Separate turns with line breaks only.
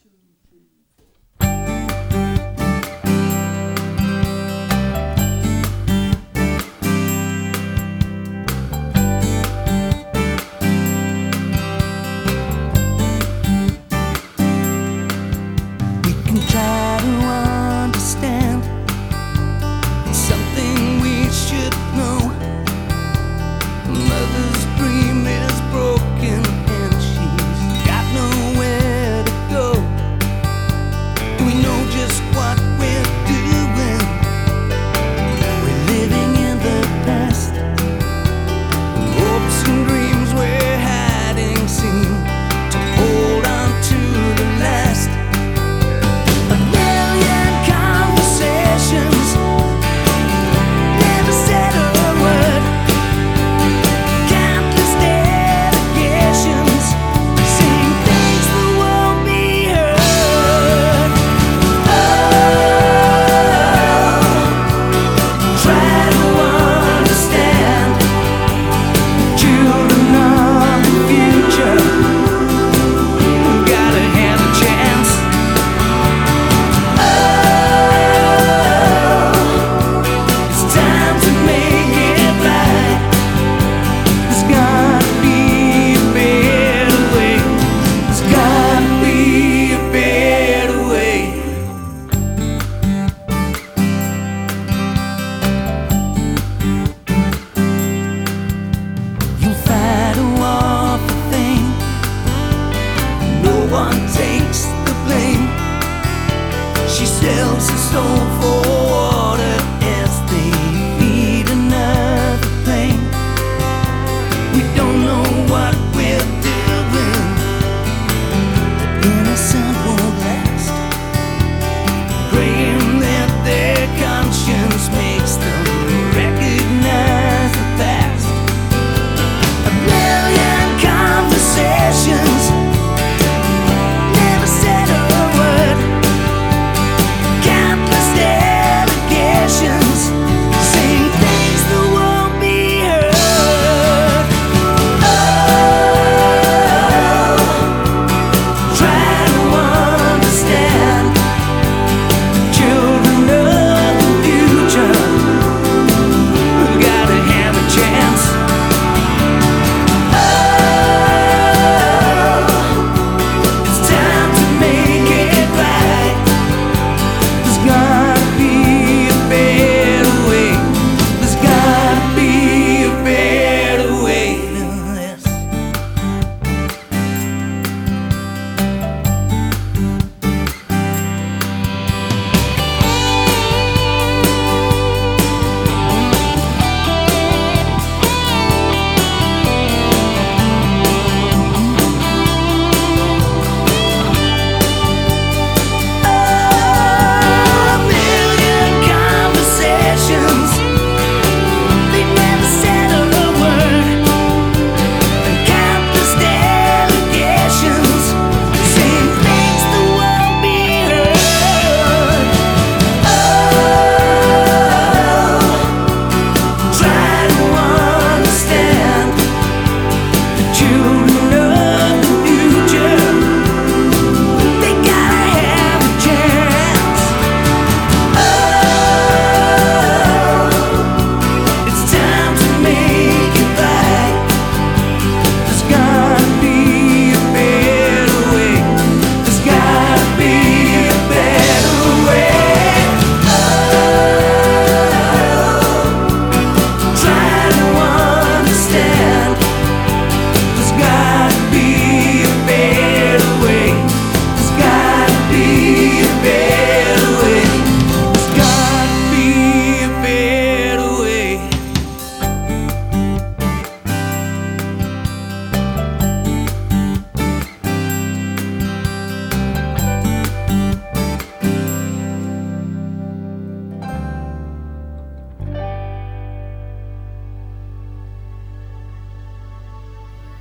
Try to understand something we should know. Mother's dream is broken and she's got nowhere to go. Do we know just what we're doing? We're living in the past. Hopes and dreams we're hiding seem to hold on to the last. Takes the blame. She sells her soul